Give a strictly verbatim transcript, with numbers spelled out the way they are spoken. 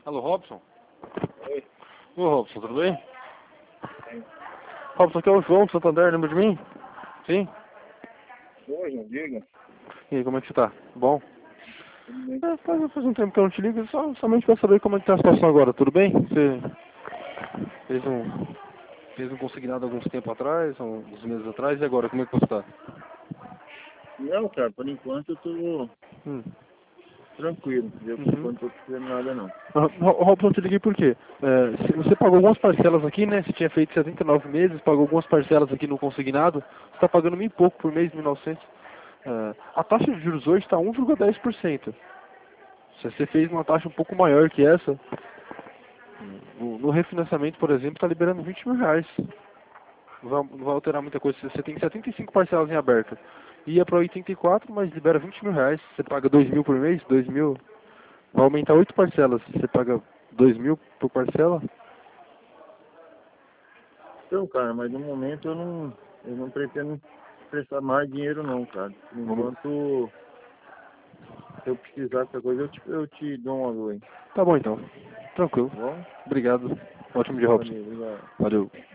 Alô, Robson? Oi. Ô, Robson, tudo bem? Sim. Robson, aqui é o João do Santander, lembra de mim? Sim? Oi, João, diga. E aí, como é que você tá? Bom? Tudo bem? É, faz, faz um tempo que eu não te ligo, só, somente pra saber como é que tá a situação agora, tudo bem? Você fez um, fez um consignado alguns tempo atrás, uns meses atrás, e agora, como é que você tá? Não, cara, por enquanto eu tô Hum. tranquilo. Eu por Uhum. enquanto não tô precisando nada não. Ah, Ro- Robson, eu te liguei por quê? É, se- você pagou algumas parcelas aqui, né? Você tinha feito setenta e nove meses, pagou algumas parcelas aqui no consignado, você está pagando mil e pouco por mês, mil e novecentos. É, a taxa de juros hoje está um vírgula dez por cento. Se você fez uma taxa um pouco maior que essa, no, no refinanciamento, por exemplo, está liberando vinte mil reais. Não vai, não vai alterar muita coisa. Você tem setenta e cinco parcelas em aberto. Ia para oitenta e quatro, mas libera vinte mil reais. Você paga dois mil por mês, dois mil. Vai aumentar oito parcelas. Você paga dois mil por parcela. Então, cara, mas no momento eu não, eu não pretendo prestar mais dinheiro não, cara. Por Vamos. enquanto, se eu precisar de qualquer coisa, eu te, eu te dou um alô aí. Tá bom então. Tranquilo. Tá bom? Obrigado. Ótimo dia, Robson. Valeu, obrigado. Valeu.